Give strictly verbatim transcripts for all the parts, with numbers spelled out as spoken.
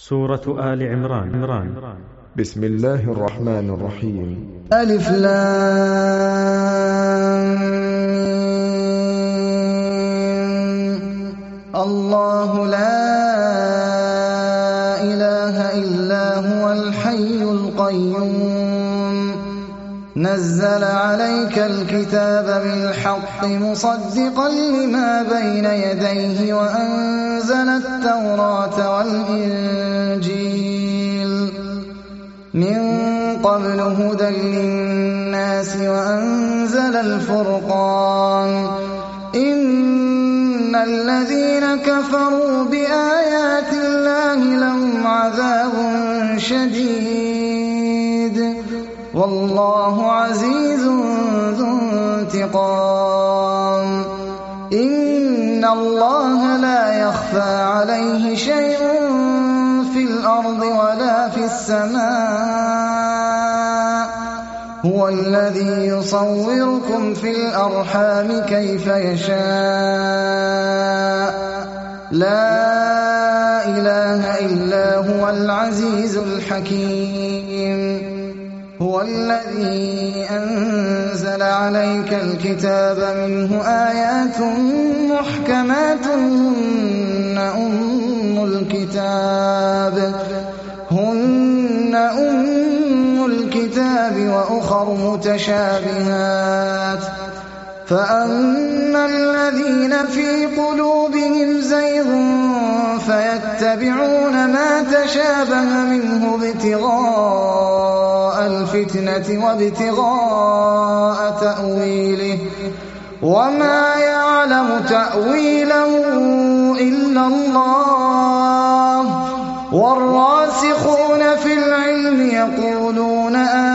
سورة آل عمران. عمران. بسم الله الرحمن الرحيم. ألف لام الله لا إله إلا هو الحي القيوم نزل عليك الكتاب بالحق مصدقا لما بين يديه وأنزل التوراة والإنجيل من قبل هدى للناس وأنزل الفرقان إن الذين كفروا بآيات الله لهم عذاب شديد والله عزيز ذو انتقام إن الله لا يخفى عليه شيء في الأرض ولا في السماء هو الذي يصوركم في الأرحام كيف يشاء لا إله إلا هو العزيز الحكيم هو الذي أنزل عليك الكتاب منه آيات محكمات هن أم الكتاب هن أم الكتاب وأخر متشابهات فأما الذين في قلوبهم زيغ فيتبعون ما تشابه منه ابتغاء الفتنة وابتغاء تأويله وما يعلم تأويله إلا الله والراسخون في العلم يقولون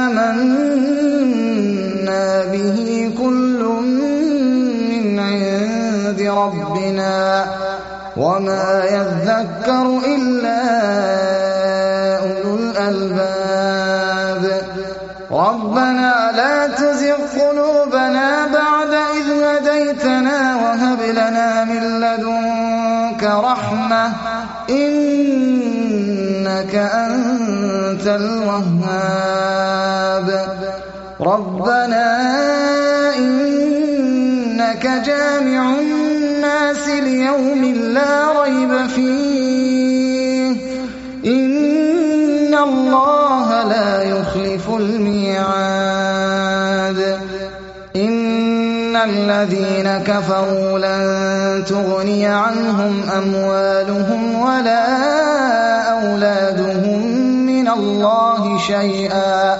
آمنا به كل من عند ربنا وما يذكر إلا أولو الألباب ربنا لا تزغ قلوبنا بعد إذ هديتنا وهب لنا من لدنك رحمة إنك أنت الوهاب ربنا إنك جامع الناس ليوم لا ريب فيه إن الله لا يخلف الميعاد إن الذين كفروا لن تغني عنهم أموالهم ولا أولادهم من الله شيئا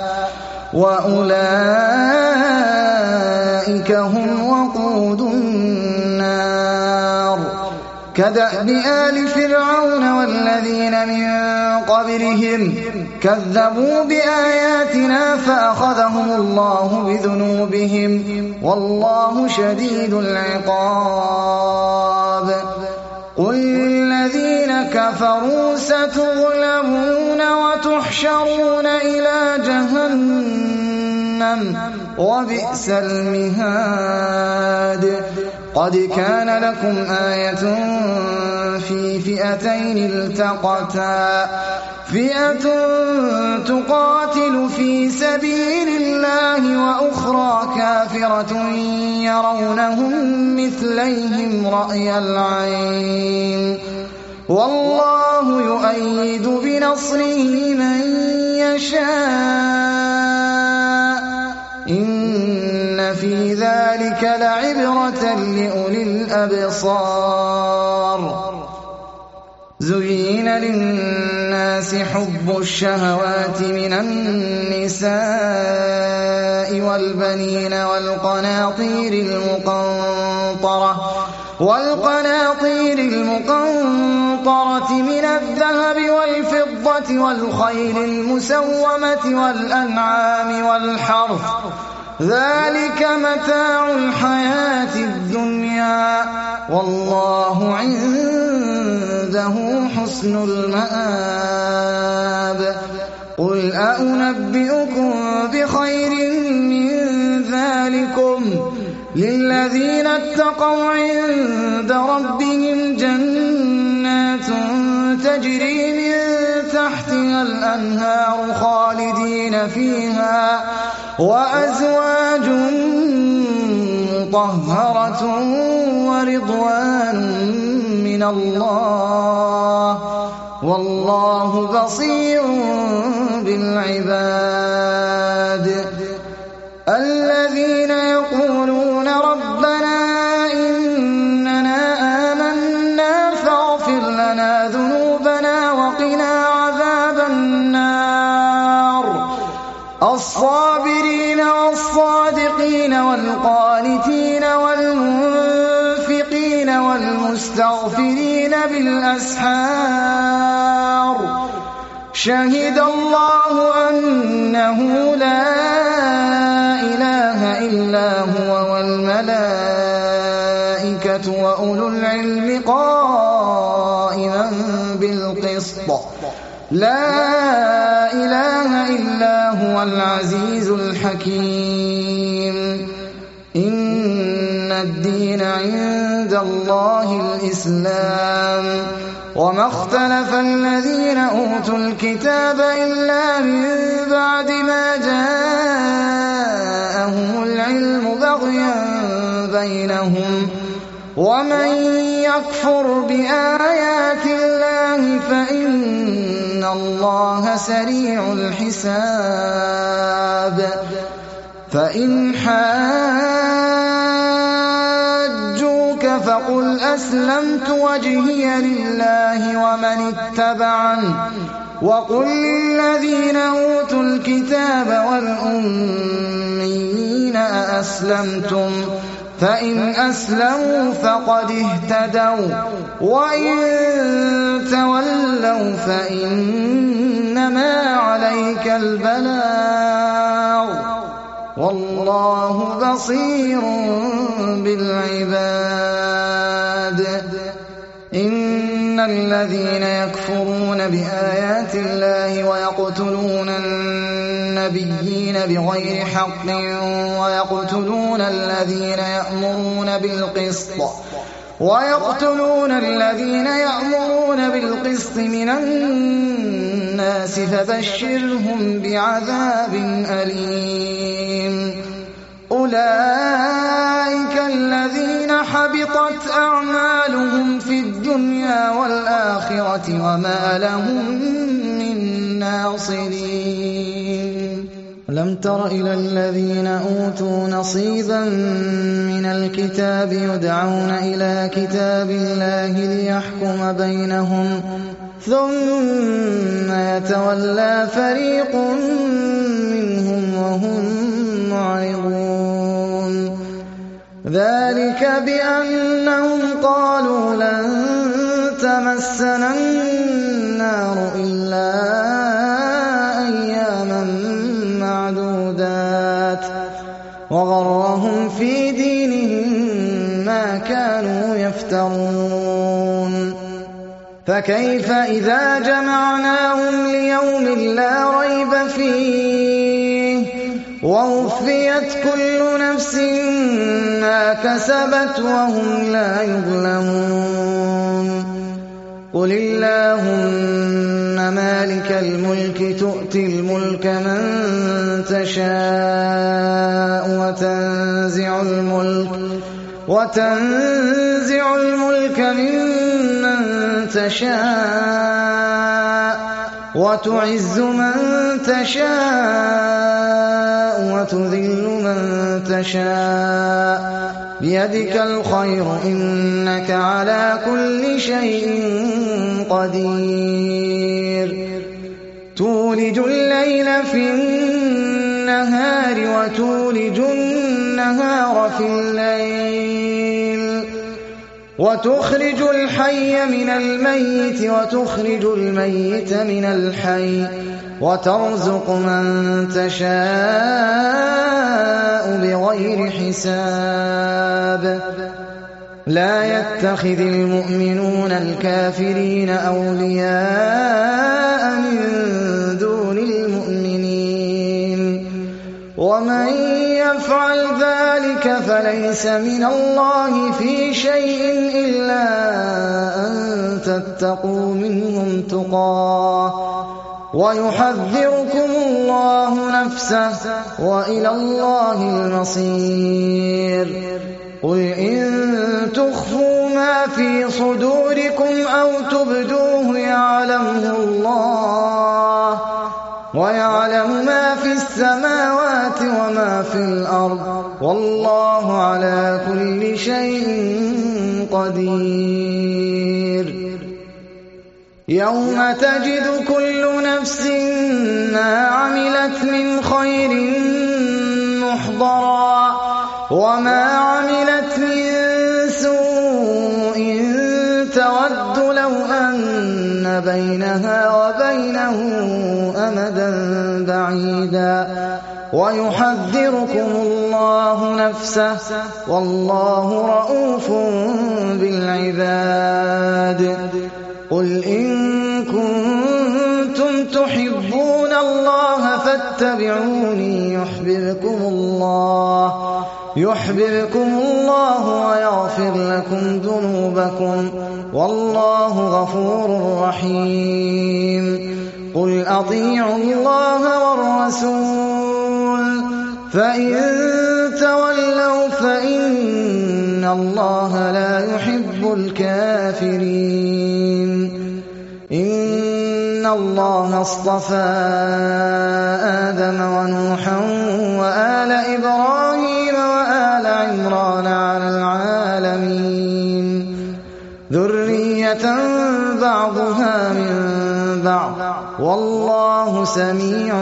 وأولئك هم وقود النار كدأب آل فرعون والذين من قبلهم كذبوا بآياتنا فأخذهم الله بذنوبهم والله شديد العقاب قل للذين كفروا ستغلبون وتحشرون إلى جهنم وبئس المهاد قد كان لكم آية في فئتين التقتا فئة تقاتل في سبيل الله وأخرى كافرة يرونهم مثليهم رأي العين والله يؤيد بنصره من يشاء إن في ذلك لعبرة لأولي الأبصار زين للناس حب الشهوات من النساء والبنين والقناطير المقنطرة والقناطير المقنطرة من الذهب والفضة والخيل المسومة والأنعام والحرث ذلك متاع الحياة الدنيا والله عنده حسن المآب قل أنبئكم بخير من ذلكم للذين اتقوا عند ربهم جنات تجري من تحتها الأنهار خالدين فيها وأزواج مطهرة ورضوان من الله والله بصير بالعباد الذين يقولون ربنا إننا آمنا فاغفر لنا ذنوبنا وقنا عذاب النار الصابرين والصادقين والقانتين والمنفقين والمستغفرين بالأسحار شهد الله أنه لا إله إلا هو والملائكة وأولو العلم قائما بالقسط لا إله إلا هو العزيز الحكيم إن الدين عند الله الإسلام وما اختلف الذين أوتوا الكتاب إلا من بعد ما جاءهم العلم بغيا بينهم ومن يكفر بآيات الله فإن الله سريع الحساب فإن حاجوك فقل أسلمت وجهي لله ومن اتبعن وقل للذين أوتوا الكتاب والأميين أأسلمتم فإن أسلموا فقد اهتدوا وإن تولوا فإنما عليك البلاغ والله بصير بالعباد إن الذين يكفرون بآيات الله ويقتلون النبيين بغير حق ويقتلون الذين يأمرون بالقسط ويقتلون الذين يأمرون بالقسط من الناس فبشرهم بعذاب أليم أولئك الذين حبطت أعمالهم في الدنيا والآخرة وما لهم من ناصرين لم تر إلى الذين أوتوا نصيبا من الكتاب يدعون إلى كتاب الله ليحكم بينهم ثم يتولى فريق منهم وهم معرضون ذلك بأنهم قالوا لن تمسنا النار إلا أياما معدودات وغرهم في دينهم ما كانوا يفترون فكيف إذا جمعناهم ليوم لا ريب فيه ووفيت كل نفس ما كسبت وهم لا يظلمون قل اللهم مالك الملك تؤتي الملك من تشاء وتنزع الملك وتنزع الملك ممن تشاء وتعز من تشاء وتذل من تشاء بيدك الخير إنك على كل شيء قدير تولج الليل في النهار وتولج النهار في الليل وتخرج الحي من الميت وتخرج الميت من الحي وترزق من تشاء بغير حساب لا يتخذ المؤمنون الكافرين أولياء من دون المؤمنين ومن يفعل ذلك فليس من الله في شيء إلا أن تتقوا منهم تقاه ويحذركم الله نفسه وإلى الله المصير. قل إن تخفوا ما في صدوركم أو تبدوه يعلمه الله ويعلم ما في السماوات وما في الأرض والله على كل شيء قدير. يوم تجد كل نفس ما عملت من خير محضرا وما عملت من سوء تود لو أن بينها وبينه أمدا بعيدا ويحذركم الله نفسه والله رءوف بالعباد. قل إن كنتم تحبون الله فاتبعوني يحببكم الله يحببكم الله ويغفر لكم ذنوبكم والله غفور رحيم. قل أطيعوا الله والرسول فإن تولوا فإن الله لا يحب الكافرين. إن الله اصطفى آدم ونوحا وآل إبراهيم وآل عمران على العالمين ذرية بعضها من بعض والله سميع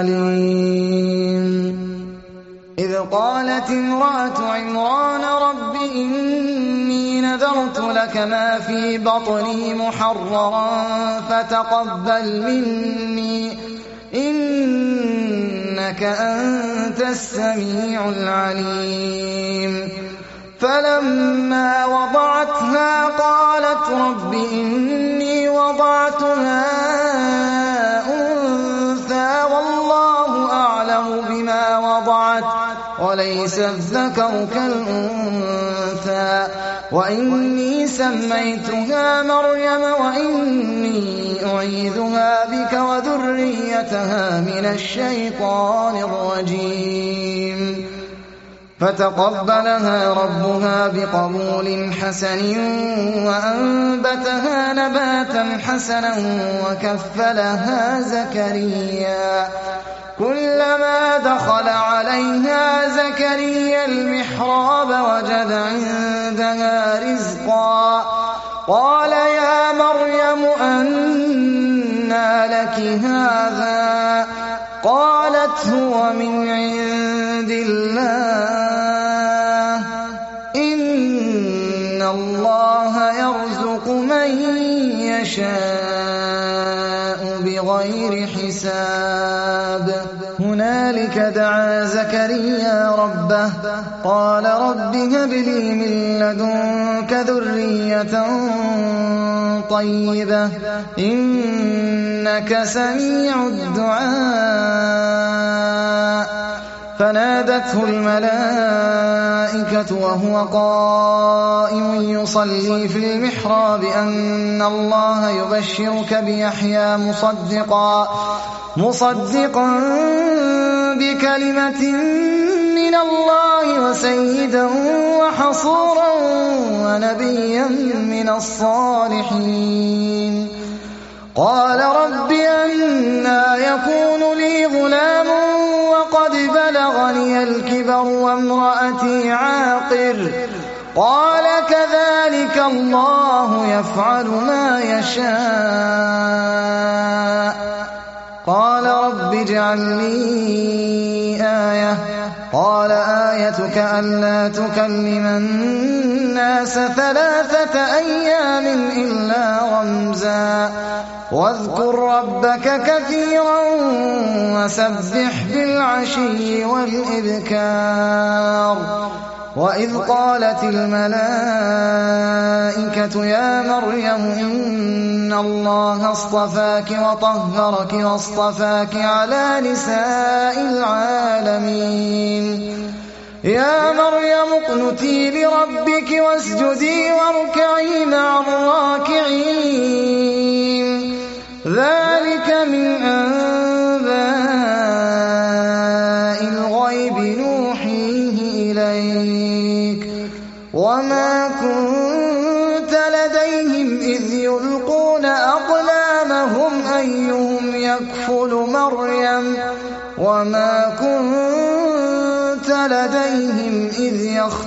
عليم. إذ قالت امرأة عمران رب إني نذرت لك ما في بطني محررا فتقبل مني إنك أنت السميع العليم. فلما وضعتها قالت رب إني وضعتها أنثى والله أعلم بما وضعت وليس الذكر كالأنثى وإني سميتها مريم وإني أعيذها بك وذريتها من الشيطان الرجيم. فتقبلها ربها بقبول حسن وأنبتها نباتا حسنا وكفلها زكريا. كلما دخل عليها زكريا المحراب وجد عندها رزقا قال يا مريم أنى لك هذا قالت هو من عند الله إن الله يرزق من يشاء بغير حساب. هنالك دعا زكريا ربه قال رب هب لي من لدنك ذرية طيبة إنك سميع الدعاء. فنادته الملائكة وهو قائم يصلي في المحراب أن الله يبشرك بيحيى مصدقا مصدقا بكلمة من الله وسيدا وحصورا ونبيا من الصالحين. قال رب أنى يكون لي غلام وقد بلغني الكبر وامرأتي عاقر قال كذلك الله يفعل ما يشاء. قال رب اجعل لي آية قال آيتك ألا تكلم الناس ثلاثة أيام إلا رمزا واذكر ربك كثيرا وسبح بالعشي والإبكار. وإذ قالت الملائكة يا مريم إن الله اصطفاك وطهرك واصطفاك على نساء العالمين. يا مريم اقنتي لربك واسجدي واركعي مع الراكعين. ذلك من أيهم يكفل مريم وما كنت لديهم إذ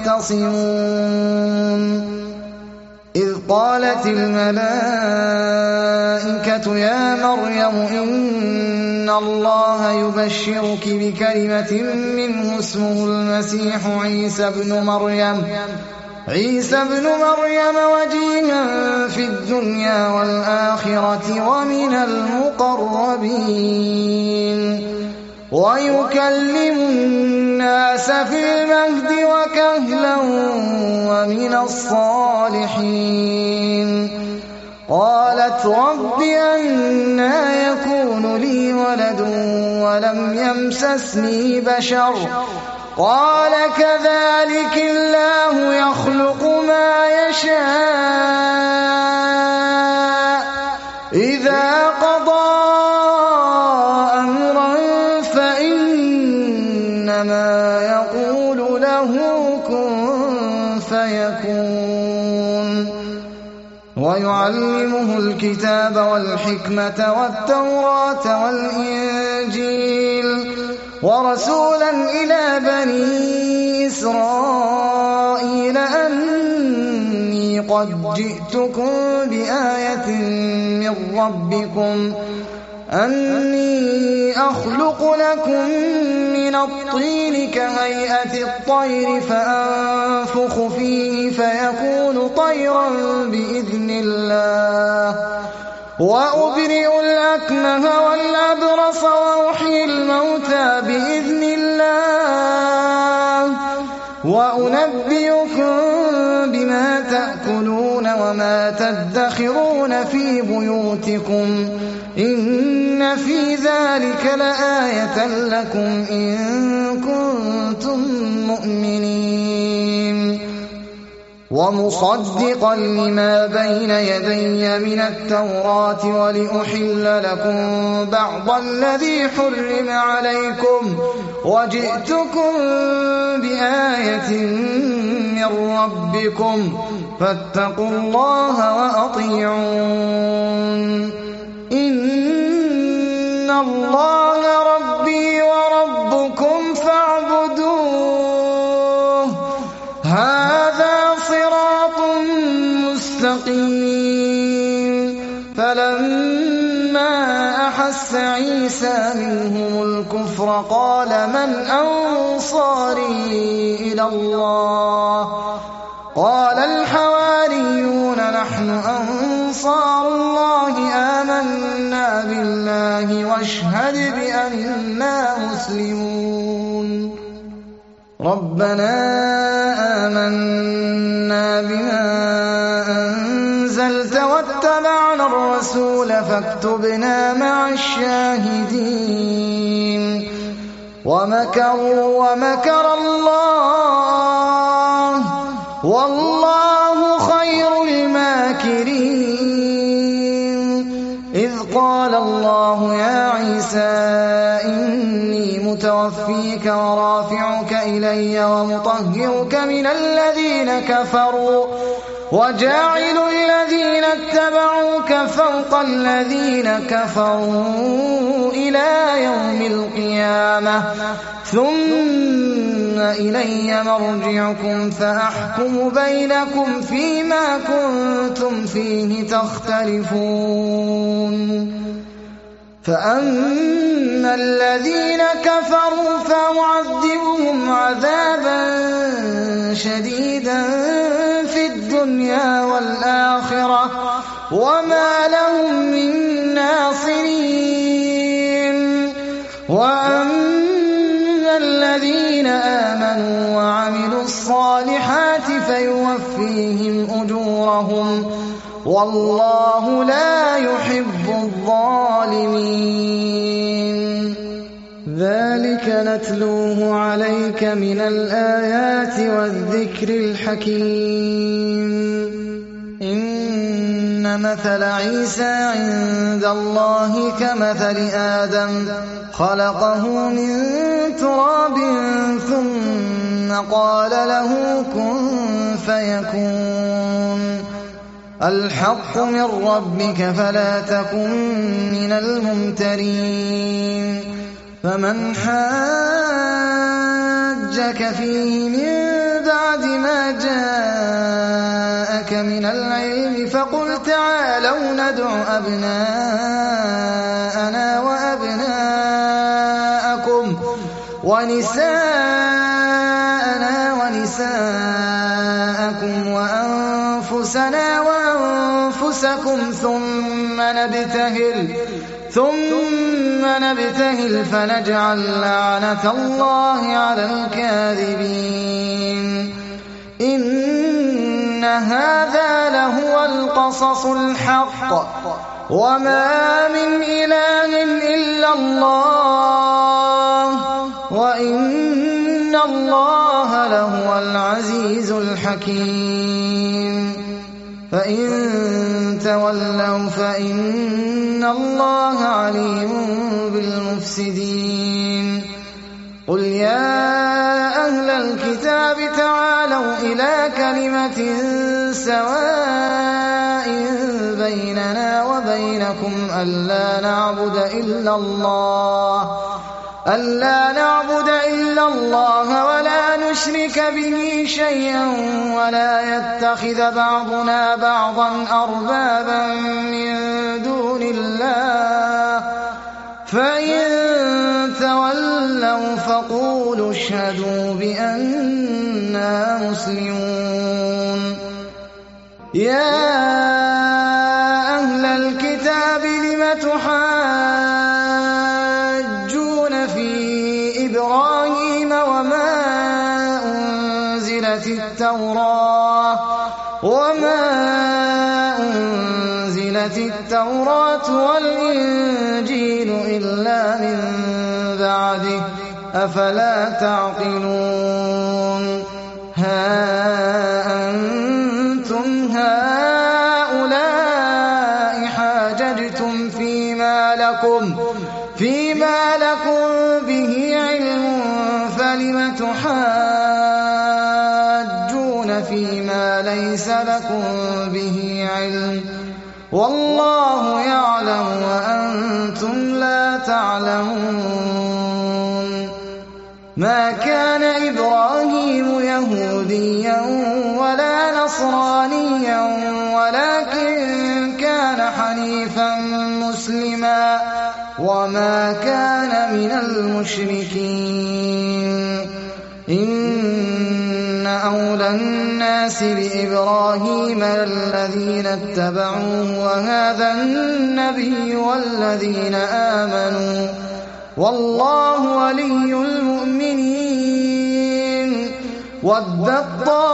يختصمون إذ قالت الملائكة يا مريم إن الله يبشرك بكلمة منه اسمه المسيح عيسى ابن مريم عيسى ابن مريم وجيها في الدنيا والآخرة ومن المقربين ويكلم الناس في المهد وكهلا ومن الصالحين قالت رب أنى يكون لي ولد ولم يمسسني بشر قال كذلك الله يخلق ما يشاء إذا قضى أمرا فإنما يقول له كن فيكون ويعلمه الكتاب والحكمة والتوراة والإنجيل ورسولا إلى بني إسرائيل أني قد جئتكم بآية من ربكم أني أخلق لكم من الطين كهيئة الطير فأنفخ فيه فيكون طيرا بإذن الله وأبرئ الأكمه والأبرص وأحيي الموتى بإذن الله وأنبئكم بما تأكلون وما تدخرون في بيوتكم إن في ذلك لآية لكم إن كنتم مؤمنين ومصدقا لما بين يدي من التوراة ولأحل لكم بعض الذي حرم عليكم وجئتكم بآية من ربكم فاتقوا الله وأطيعون إن الله ربي وربكم فاعبدوه هذا صراط مستقيم فلما أحس عيسى منهم الكفر قال من أنصاري إلى الله قال الحواريون نحن أنصار الله آمنا بالله واشهد بأننا مسلمون ربنا آمنا بما أنزلت واتبعنا الرسول فاكتبنا مع الشاهدين ومكروا ومكر الله والله خير الماكرين إذ قال الله يا عيسى إني متوفيك ورافعك إلي ومطهرك من الذين كفروا وجاعل الذين اتبعوك فوق الذين كفروا إلى يوم القيامة ثم إلي مرجعكم فأحكم بينكم فيما كنتم فيه تختلفون فأما الذين كفروا فأعذبهم عذابا شديدا في الدنيا والآخرة وما لهم من ناصرين وأما الذين آمنوا وعملوا الصالحات فيوفيهم أجورهم والله لا يحب الظالمين ذلك نتلوه عليك من الآيات والذكر الحكيم إن مثل عيسى عند الله كمثل آدم خلقه من تراب ثم قال له كن فيكون الحق من ربك فلا تكن من الممترين فمن حاجك فيه من بعد ما جاءك من العلم فقل تعالوا ندع أبناءنا وأبناءكم ونساءنا ونساءكم وأنفسنا وأنفسكم ثم نبتهل ثم نبتهل فنجعل لعنة الله على الكاذبين إن هذا لهو القصص الحق وما من إله إلا الله وإن الله لهو العزيز الحكيم فإن تولوا فإن الله عليم بالمفسدين قل يا أهل الكتاب تعالوا إلى كلمة سواء بيننا وبينكم ألا نعبد إلا الله ألا نعبد إلا الله ولا نشرك به شيئا ولا يتخذ بعضنا بعضا أربابا من دون الله فإن تولوا فقولوا اشهدوا بأننا مسلمون يا أهل الكتاب لم تحاجون في إبراهيم وما أنزلت التوراة وما أنزلت التوراة والإنجيل إلا من بعده أفلا تعقلون ها أنتم هؤلاء حاججتم فيما لكم فيما لكم به علم فلم تحاجون فيما ليس لكم به علم والله يعلم وأنتم لا تعلمون ما كان إبراهيم يهوديا ولا نصرانيا ولكن كان حنيفا مسلما وما كان من المشركين إن أولى الناس بإبراهيم الذين اتبعوه وهذا النبي والذين آمنوا والله ولي المؤمنين ودت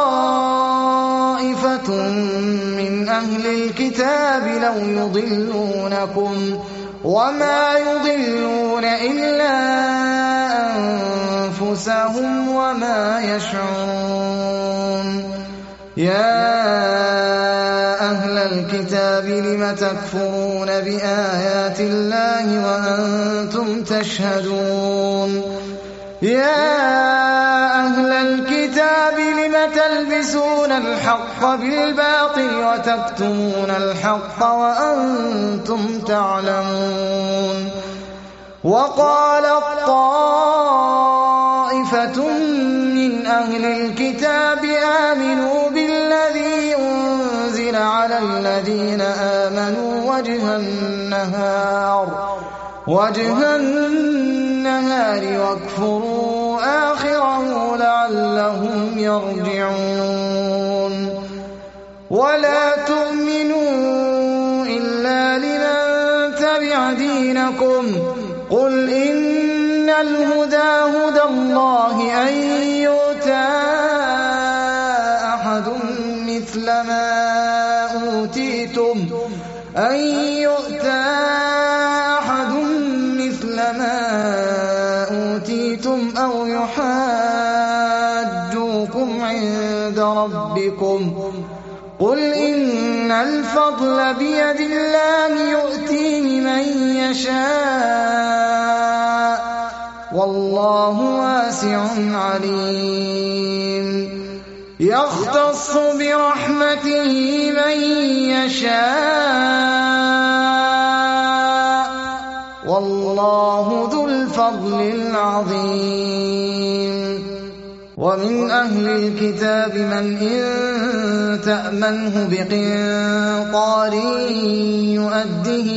طائفة من أهل الكتاب لو يضلونكم وما يضلون إلا أنفسهم وما يشعرون يا أهل الكتاب لم تكفرون بآيات الله وأنتم تشهدون يا أهل الكتاب لم تلبسون الحق بالباطل وتكتمون الحق وأنتم تعلمون وقالت طائفة من أهل الكتاب آمنوا بالذي أنزل على الذين آمنوا وجه النهار وجه النهار واكفروا آخره لعلهم يرجعون ولا تؤمنوا إلا لمن تبع دينكم قل إن الهدى هدى الله أن يؤتى أحد مثل ما أوتيتم أن يؤتى أحد مثل ما أوتيتم أو يحاجوكم عند ربكم قل إن الفضل بيد الله يؤتيه من يشاء والله واسع عليم يختص برحمته من يشاء والله ذو الفضل العظيم ومن أهل الكتاب من إن تأمنه بقنطار يؤده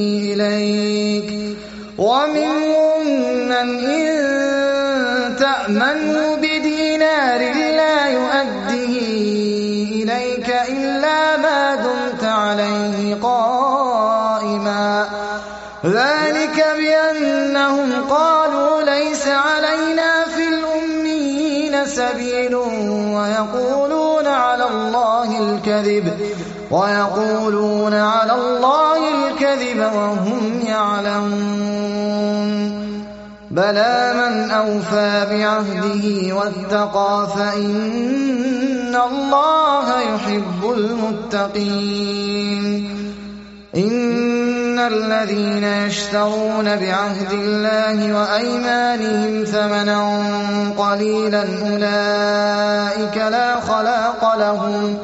إليك ومنهم من إن تأمنه بدينار لا يؤده إليك إلا ما دمت عليه قائما ذلك بأنهم قالوا ليس علينا في الأميين سبيل ويقولون على الله الكذب ويقولون على الله الكذب وهم يعلمون بلى من أوفى بعهده واتقى فإن الله يحب المتقين إن الذين يشترون بعهد الله وأيمانهم ثمنا قليلا أولئك لا خلاق لهم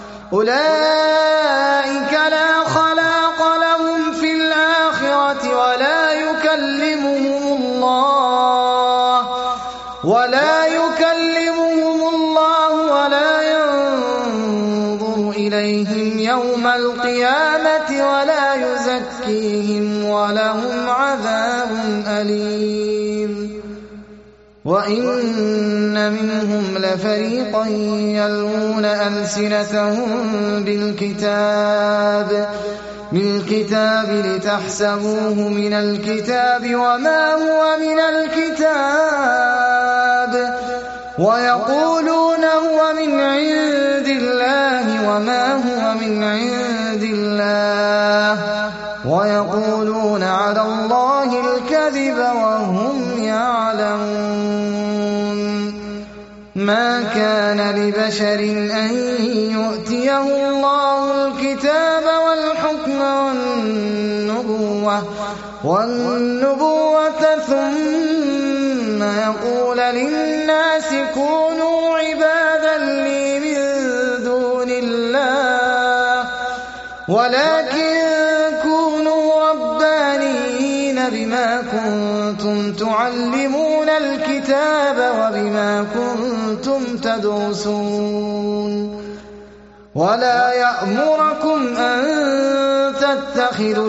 أولئك لا خلاق لهم في الآخرة ولا يكلمهم الله ولا يكلمهم الله ولا ينظر إليهم يوم القيامة ولا يزكيهم ولهم عذاب أليم وإن منهم لفريقا يلوون ألسنتهم بالكتاب بالكتاب لتحسبوه من الكتاب وما هو من الكتاب ويقولون هو من عند الله وما هو من عند الله ويقولون على الله الكذب وهم يعلمون ما كان لبشر أن يؤتيه الله الكتاب والحكم والنبوة والنبوة ثم يقول للناس كونوا عبادا لي من دون الله ولكن كونوا ربانيين بما كنتم تعلمون الكتاب وبما كنتم تدرسون ولا يأمركم أن تتخذوا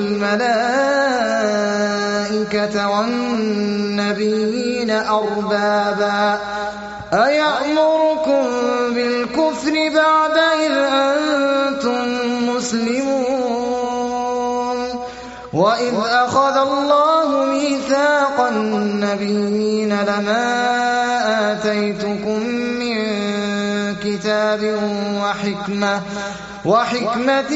الملائكة والنبيين أربابا أيأمركم بالكفر بعد إذ أنتم مسلمون وإذ أخذ الله ميثاق النبيين لما آتيتكم من كتاب وحكمة وحكمة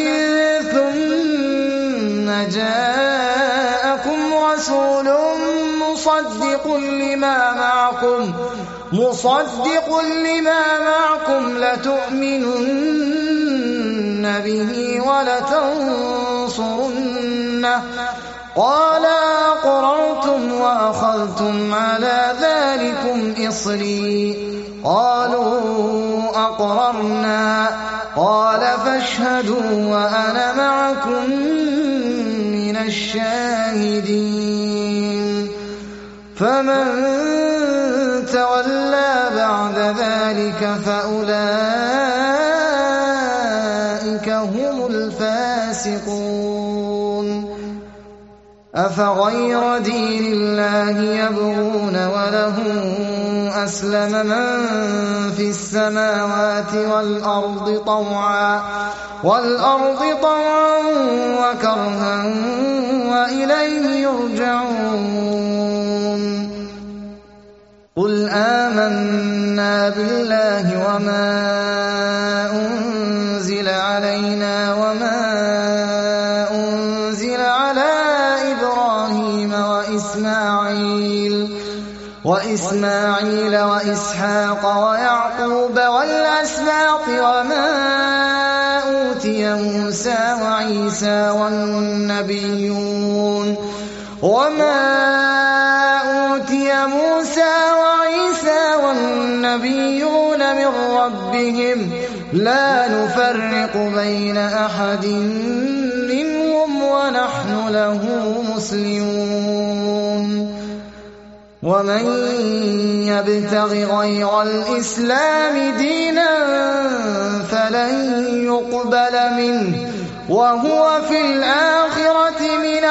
ثم جاءكم رسول مصدق لما معكم مصدق لما معكم لتؤمنن به ولتنصرنه قال أقررتم وأخذتم على ذلكم إصري قالوا أقررنا قال فاشهدوا وأنا معكم من الشاهدين فمن تولى بعد ذلك فأولئك هم الفاسقون أفغير دين الله يبغون وله أسلم من في السماوات والأرض طوعا والأرض طوعا وكرها وإليه يرجعون قل آمنا بالله وما أنزل علينا وما أنزل على إبراهيم وإسماعيل وإسماعيل وإسحاق ويعقوب والأسباط وما أوتي موسى وعيسى والنبيون وما أوتي موسى وعيسى والنبيون من ربهم لا نفرق بين أحد منهم ونحن له مسلمون ومن يبتغ غير الإسلام دينا فلن يقبل منه وهو في الآخرة من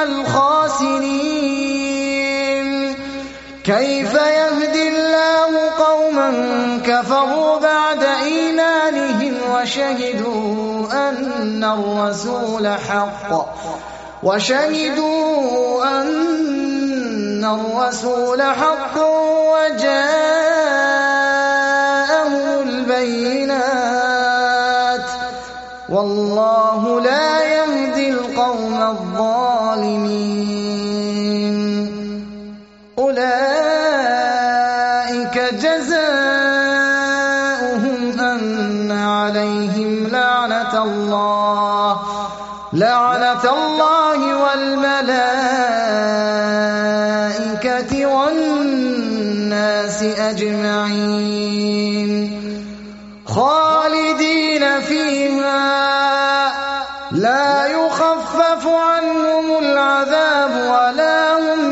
الخاسرين كيف يهدي الله قوما كفروا بعد إيمانهم وشهدوا أن الرسول حق وشهدوا أن الرسول حق وجاءهم البينات والله لا يهدي القوم الظالمين أولئك جزاؤهم أن عليهم لعنة الله لعنة الله والملائكة والناس أجمعين خالدين فيها لا يخفف عنهم العذاب ولا هم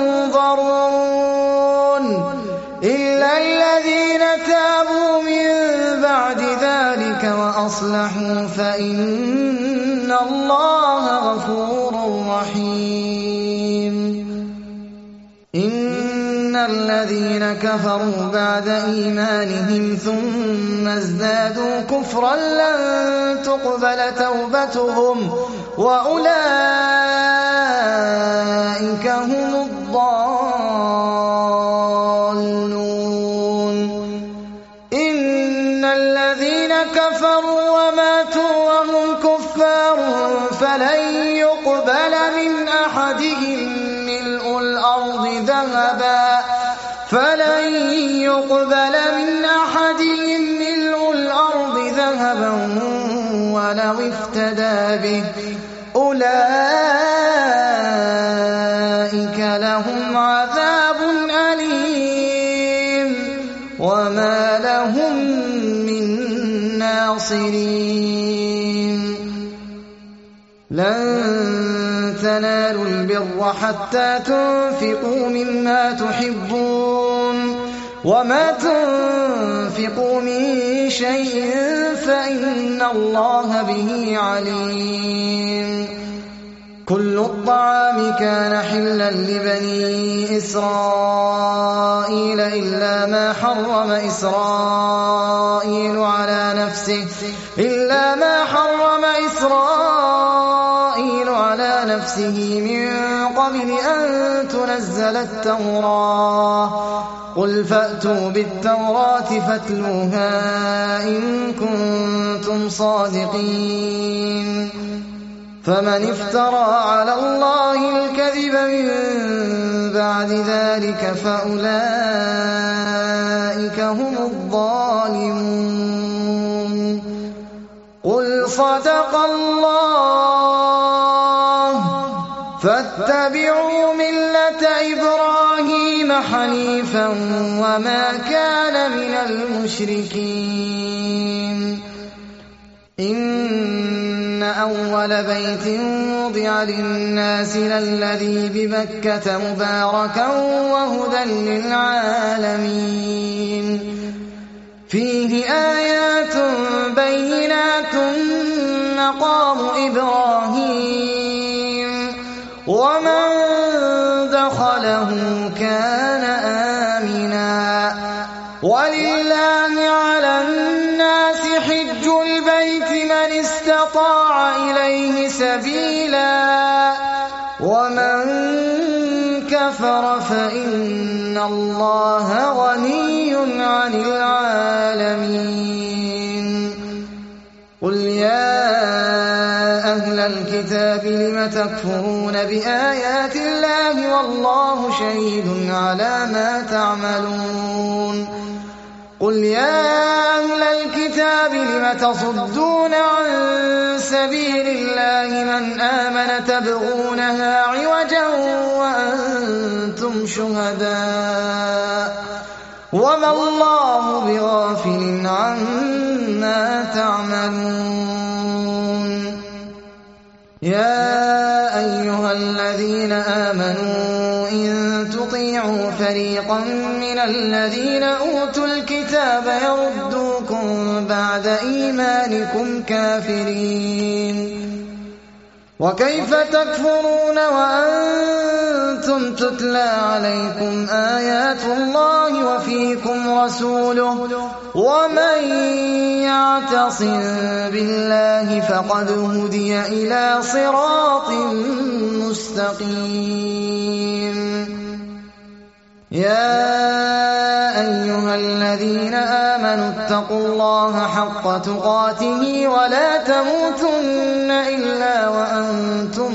ينظرون إلا الذين تابوا من بعد ذلك وأصلحوا فإن الله غفور رحيم إن الذين كفروا بعد إيمانهم ثم ازدادوا كفرا لن تقبل توبتهم وأولئك هم الضالون إن الذين كفروا وماتوا وهم كفار فلن يقبل من أحدهم ملء الأرض ذهبا فلن يقبل من أحدهم ملء الأرض ذهبا ولو افتدى به أولئك لهم عذاب أليم وما لهم من ناصرين لن تنالوا البر حتى تنفقوا مما تحبون وما تنفقوا من شيء فإن الله به عليم كل الطعام كان حلا لبني إسرائيل إلا ما حرم إسرائيل على نفسه إلا ما حرم إسرائيل على نفسه من قبل أن تنزل التوراة قل فأتوا بالتوراة فاتلوها إن كنتم صادقين فمن افترى على الله الكذب من بعد ذلك فأولئك هم الظالمون قل صدق الله فاتبعوا ملة إبراهيم حنيفا وما كان من المشركين إن أول بيت وضع للناس للذي ببكة مباركا وهدى للعالمين فيه آيات بينات مقام إبراهيم ومن دخله كان آمنا ولله على الناس حج البيت من استطاع إليه سبيلا ومن كفر فإن الله غني عن العالمين قل يا أهل الكتاب لم تكفرون بآيات الله والله شهيد على ما تعملون قل يا أهل الكتاب لم تصدون عن سبيل الله من آمن تبغونها عوجا وأنتم شهداء وما الله بغافل عما تعملون يا أيها الذين آمنوا إن تطيعوا فريقا من الذين أوتوا الكتاب يردوكم بعد إيمانكم كافرين وكيف تكفرون وأنتم تتلى عليكم آيات الله وفيكم رسوله ومن يعتصم بالله فقد هدي إلى صراط مستقيم يا أيها الذين آمنوا اتقوا الله حق تقاته ولا تموتن إلا وأنتم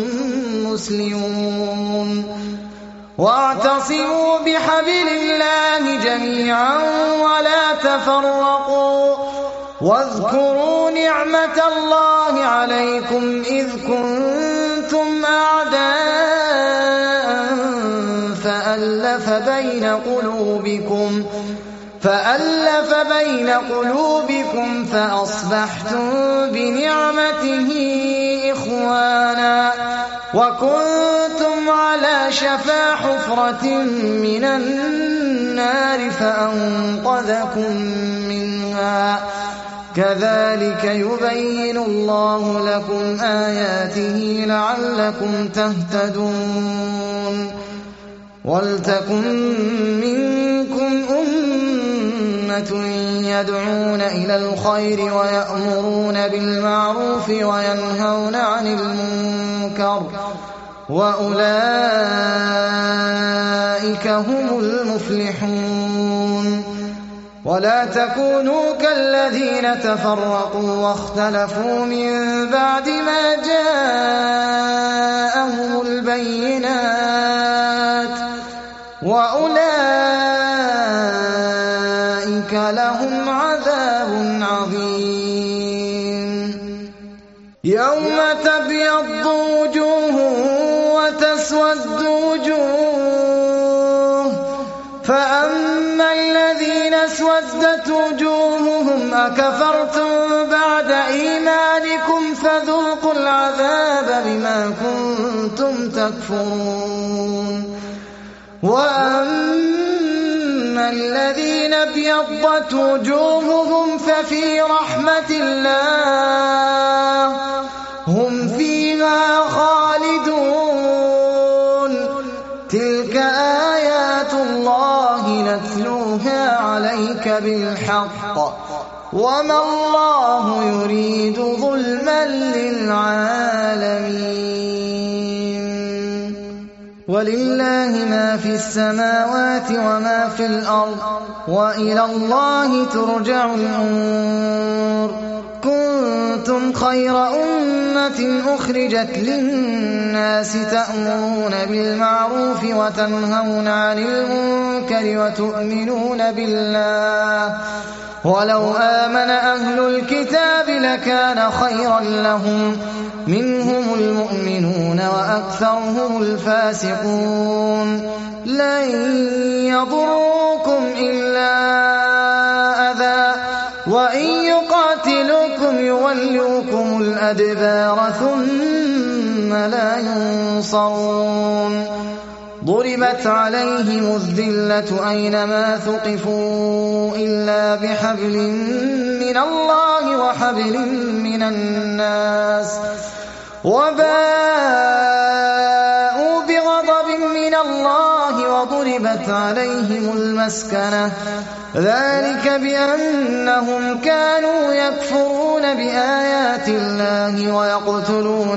مسلمون واعتصموا بحبل الله جميعا ولا تفرقوا واذكروا نعمة الله عليكم إذ كنتم أعداء فألف بين قلوبكم فألف بين قلوبكم فأصبحتم بنعمته إخوانا وكنتم على شفا حفرة من النار فأنقذكم منها كذلك يبين الله لكم آياته لعلكم تهتدون ولتكن منكم أمة يدعون إلى الخير ويأمرون بالمعروف وينهون عن المنكر وأولئك هم المفلحون ولا تكونوا كالذين تفرقوا واختلفوا من بعد ما جاءهم البينات وأولئك لهم عذاب عظيم يوم تبيض وجوه وتسود وجوه فأما الذين اسودت وجوههم أكفرتم بعد إيمانكم فذوقوا العذاب بما كنتم تكفرون وأما الذين ابيضت وجوههم ففي رحمة الله هم فيها خالدون تلك آيات الله نتلوها عليك بالحق وما الله يريد ظلما للعالمين ولله ما في السماوات وما في الأرض وإلى الله ترجع الأمور كنتم خير أمة أخرجت للناس تأمرون بالمعروف وتنهون عن المنكر وتؤمنون بالله ولو آمن أهل الكتاب لكان خيرا لهم منهم المؤمنون وأكثرهم الفاسقون لن يضروكم إلا أذى وإن يقاتلوكم يولوكم الأدبار ثم لا ينصرون ضربت عليهم الذلة أينما ثقفوا إلا بحبل من الله وحبل من الناس وباءوا بغضب من الله وضربت عليهم المسكنة ذلك بأنهم كانوا يكفرون بآيات الله ويقتلون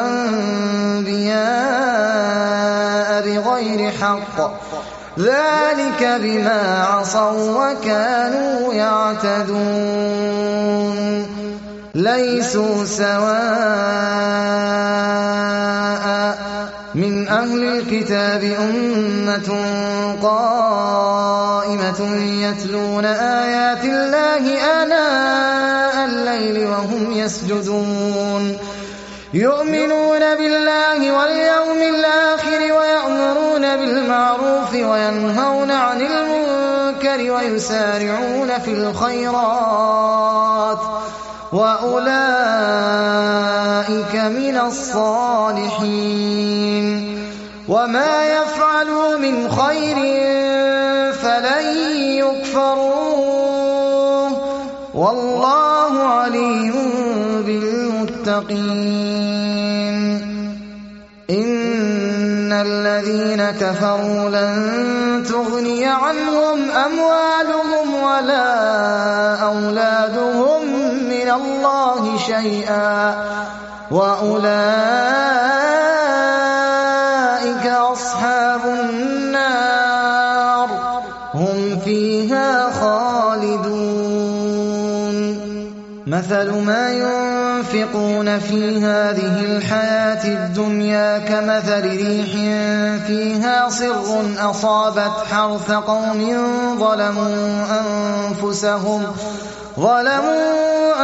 الأنبياء بغير حق ذلك بما عصوا وكانوا يعتدون ليسوا سواء من أهل الكتاب أمة قائمة يتلون آيات الله آناء الليل وهم يسجدون يؤمنون بالله واليوم الآخر ويأمرون بالمعروف وينهون عن المنكر ويسارعون في الخيرات وأولئك من الصالحين وما يفعلوا من خير فلن يكفروه والله عليم بالمتقين إن الذين كفروا لن تغني عنهم أموالهم ولا أولادهم من الله شيئا وأولئك أصحاب النار هم فيها خالدون مثل ما ينفقون في هذه الحياة الدنيا كمثل ريح فيها صر أصابت حرث قوم ظلموا أنفسهم ظلموا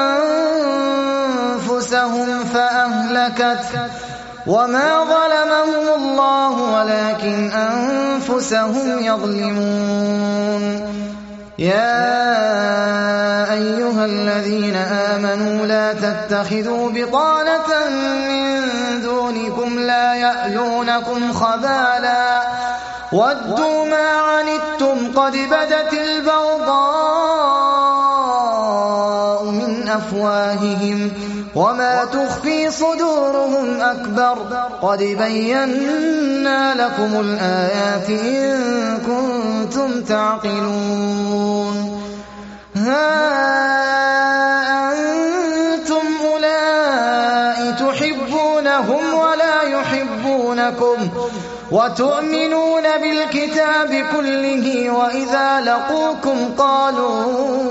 أنفسهم فأهلكته وما ظلمهم الله ولكن أنفسهم يظلمون يا أيها الذين آمنوا لا تتخذوا بطانة من دونكم لا يألونكم خبالا ودوا ما عنتم قد بدت البغضاء من أفواههم وما تخفي صدورهم أكبر قد بينا لكم الآيات إن كنتم تعقلون ها أنتم أولئك تحبونهم ولا يحبونكم وتؤمنون بالكتاب كله وإذا لقوكم قالوا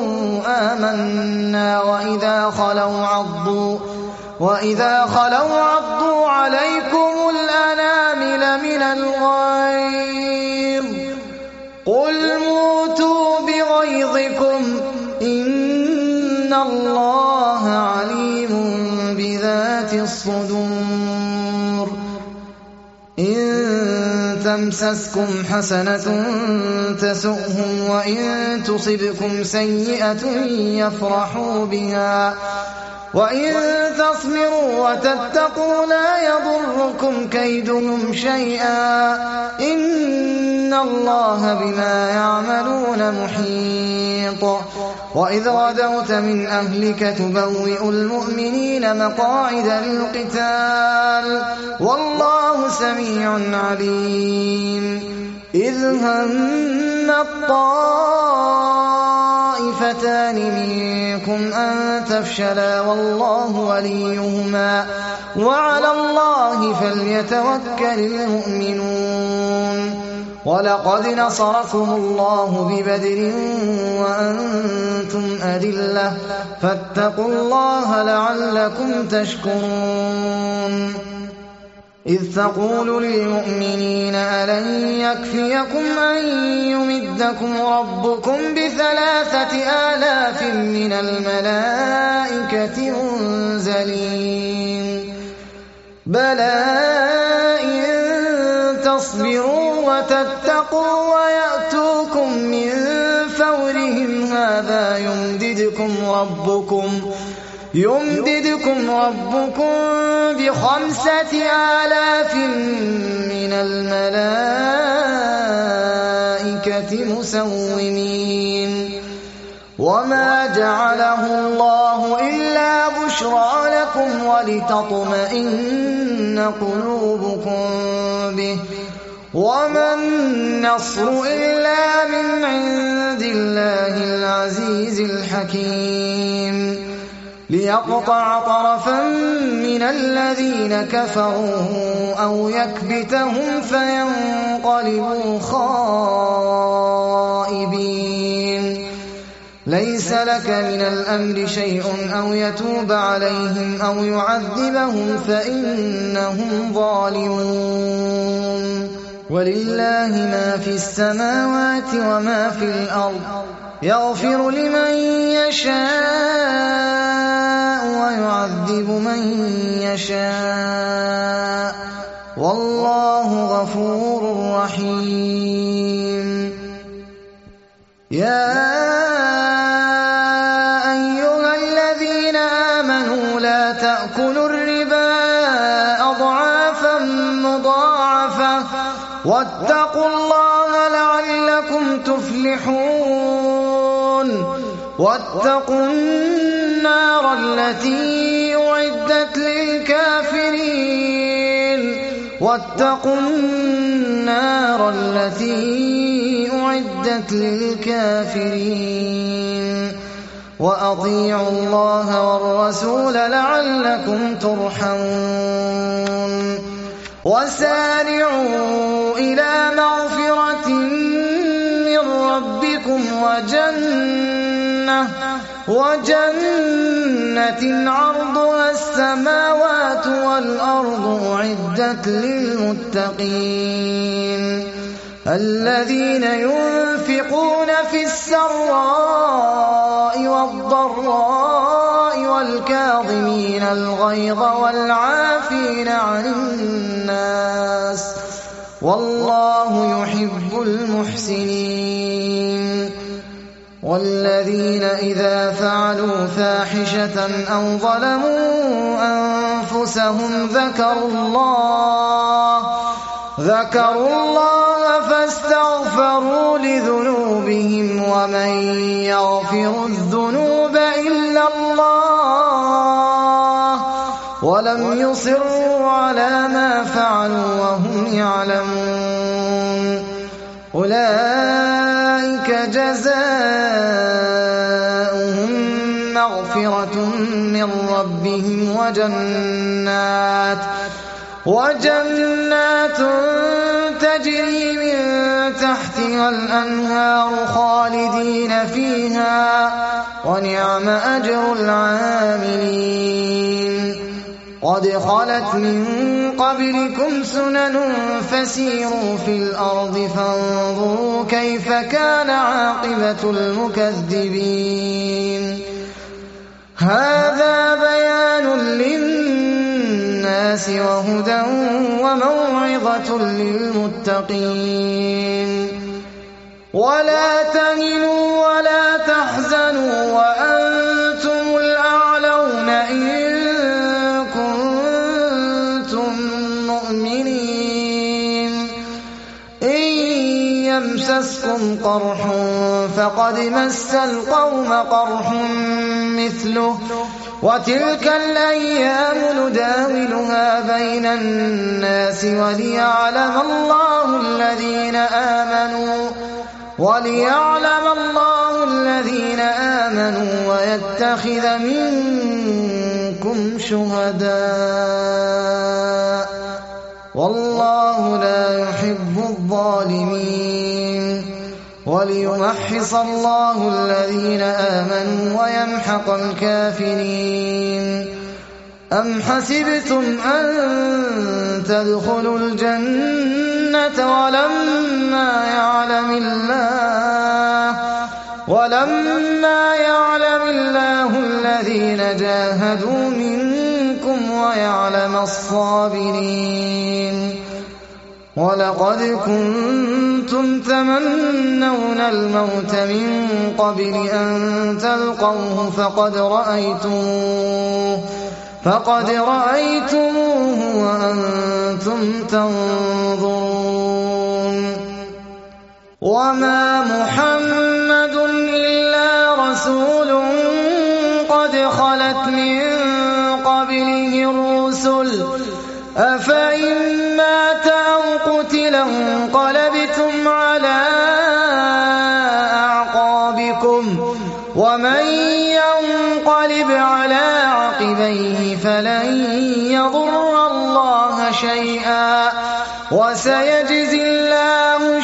آمنا وإذا خلوا عضوا وإذا خلوا عضوا عليكم الأنامل من الغيظ قل موتوا بغيظكم إن الله عليم بذات الصدور إن تمسسكم حسنة تسؤهم وإن تصبكم سيئة يفرحوا بها وإن تصبروا وتتقوا لا يضركم كيدهم شيئا إن الله بما يعملون محيط وإذ غدوت من أهلك تبوئ المؤمنين مقاعد للقتال والله سميع عليم إذ هم الطائفتان منكم أن تفشلا والله وليهما وعلى الله فليتوكل المؤمنون ولقد نصركم الله ببدر وأنتم أذلة فاتقوا الله لعلكم تشكرون إذ تقول للمؤمنين ألن يكفيكم أن يمدكم ربكم بثلاثة آلاف من الملائكة منزلين بلى إن تصبروا وتتقوا ويأتوكم من فورهم هذا يمددكم ربكم يمددكم ربكم بخمسة آلاف من الملائكة مسومين وما جعله الله إلا بشرى لكم ولتطمئن قلوبكم به وما النصر إلا من عند الله العزيز الحكيم ليقطع طرفا من الذين كفروا أو يكبتهم فينقلبوا خائبين ليس لك من الأمر شيء أو يتوب عليهم أو يعذبهم فإنهم ظالمون ولله ما في السماوات وما في الأرض يغفر لمن يشاء ويعذب من يشاء والله غفور رحيم يا أيها الذين واتقوا الله لعلكم تفلحون واتقوا النار التي أعدت للكافرين واتقوا النار التي أعدت للكافرين وأطيعوا الله والرسول لعلكم ترحمون وسارعوا إلى مغفرة من ربكم وجنة وجنة عرضها السماوات والأرض أعدت للمتقين الذين ينفقون في السراء والضراء والكاظمين الغيظ والعافين عن الناس والله يحب المحسنين والذين إذا فعلوا فاحشة أو ظلموا أنفسهم ذكروا الله ذكروا الله فاستغفروا لذنوبهم ومن يغفر الذنوب إلا الله ولم يصروا على ما فعلوا وهم يعلمون أولئك جزاؤهم مغفرة من ربهم وجنات وجنات تجري من تحتها الأنهار خالدين فيها ونعم أجر العاملين قد خلت من قبلكم سنن فسيروا في الأرض فانظروا كيف كان عاقبة المكذبين هذا بيان للناس وهدى وموعظة للمتقين ولا تهنوا ولا تحزنوا وأنتم الأعلون إن كنتم مؤمنين إن يمسسكم قرح فقد مس القوم قرح مثله وتلك الأيام نداولها بين الناس وليعلم الله الذين آمنوا وليعلم الله الذين آمنوا ويتخذ منكم شهداء والله لا يحب الظالمين وليمحص الله الذين آمنوا ويمحق الكافرين أم حسبتم أن تدخلوا الجنة ولما يعلم الله ولما يعلم الله الذين جاهدوا منكم ويعلم الصابرين ولقد كنتم تمنون الموت من قبل أن تلقوه فقد رأيتموه فقد رأيتموه وأنتم تنظرون وما محمد إلا رسول قد خلت من قبله الرسل أفإن مات أو قتل انقلبتم على أعقابكم ومن ينقلب على عقبيه فلن يضر الله شيئا وسيجزي الله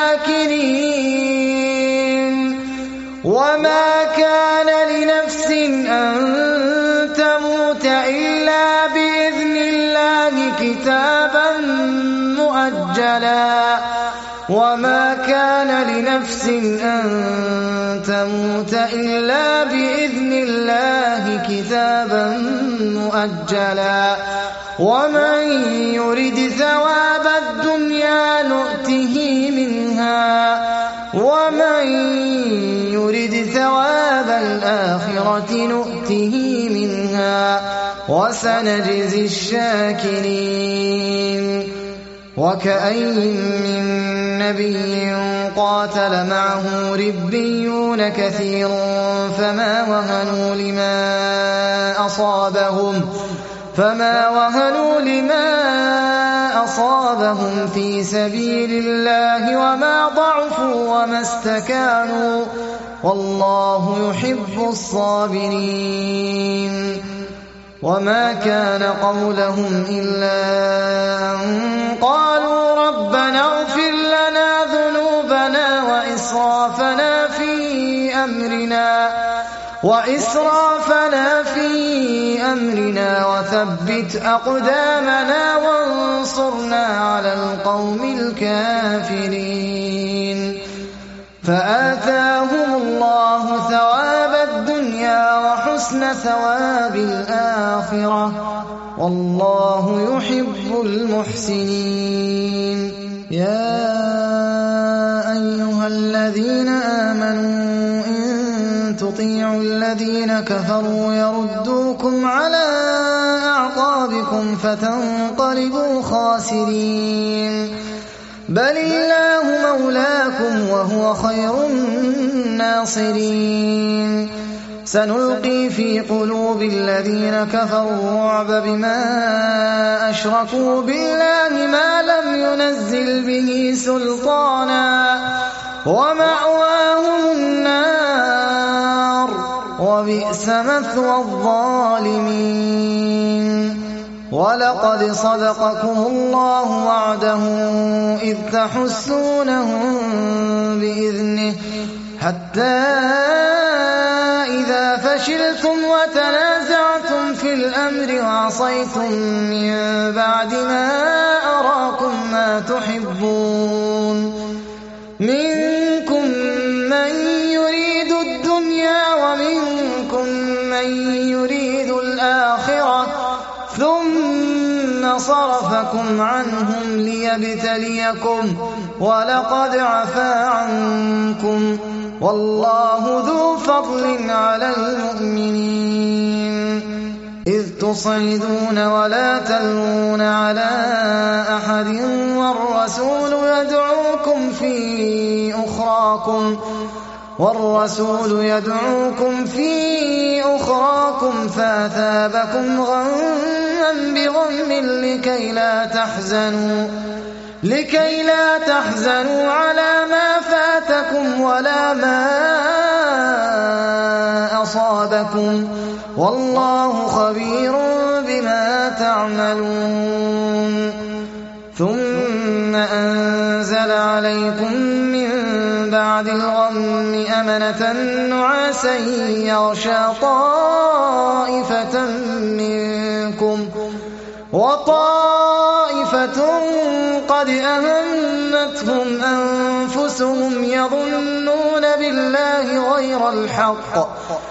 الشاكرين وما كان لنفس أن تموت إلا بإذن الله كتابا مؤجلا وما كان لنفس أن تموت إلا بإذن الله كتابا مؤجلا ومن يرد ثواب الدنيا نؤته منها ومن يرد ثواب الآخرة نؤته منها وسنجزي الشاكرين وكأين من نبي قاتل معه ربيون كثير فما وهنوا لما أصابهم فما وهنوا لما أصابهم في سبيل الله وما ضعفوا وما استكانوا والله يحب الصابرين. وما كان قولهم إلا أن قالوا ربنا اغفر لنا ذنوبنا وإسرافنا في أمرنا وإسرافنا في أمرنا وثبت أقدامنا وانصرنا على القوم الكافرين. فآتاهم الله ثواب الدنيا وحسن ثواب الآخرة والله يحب المحسنين. يا أيها الذين آمنوا إن تطيعوا الذين كفروا يردوكم على أعقابكم فتنقلبوا خاسرين. بل الله مولاكم وهو خير الناصرين. سنلقي في قلوب الذين كفروا الرعب بما أشركوا بالله ما لم ينزل به سلطانا ومأواهم النار وبئس مثوى الظالمين. ولقد صدقكم الله وعده إذ تحسونهم بإذنه حتى إذا فشلتم وتنازعتم في الأمر وعصيتم من بعد ما أراكم ما تحبون منكم من يريد الدنيا ومنكم من يريد الآخرة ثم صرفكم عنهم ليبتليكم ولقد عفا عنكم والله ذو فضل على المؤمنين. إذ تصعدون ولا تلوون على أحد والرسول يدعوكم في أخراكم والرسول يدعوكم في أخراكم فأثابكم غما بغم لكي لا تحزنوا لكي لا تحزنوا على ما فاتكم ولا ما أصابكم والله خبير بما تعملون. ثم أنزل عليكم من بعد الغم أمنة نعاسا يغشى طائفة منكم وطائفة قد أهمتهم أنفسهم يظنون بالله غير الحق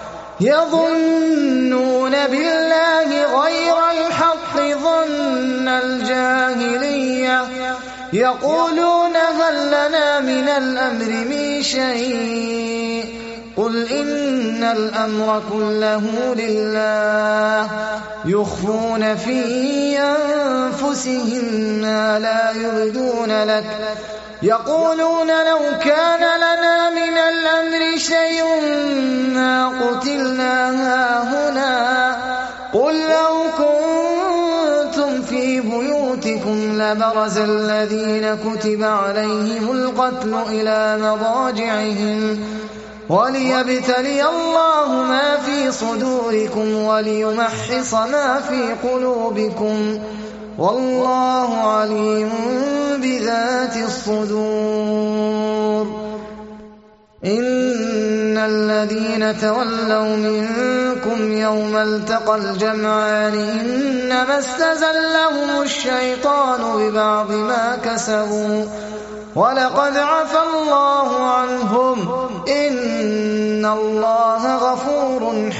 يظنون بالله غير الحق ظن الجاهلية يقولون هل لنا من الأمر من شيء قل إن الأمر كله لله يخفون في أنفسهم ما لا يبدون لك يقولون لو كان لنا من الأمر شيء ما قتلنا هاهنا قل لو كنتم في بيوتكم لبرز الذين كتب عليهم القتل إلى مضاجعهم وليبتلي الله ما في صدوركم وليمحص ما في قلوبكم والله عليم بذات الصدور. إن الذين تولوا منكم يوم التقى الجمعان إنما استزلهم الشيطان ببعض ما كسبوا ولقد عفى الله عنهم إن الله غفور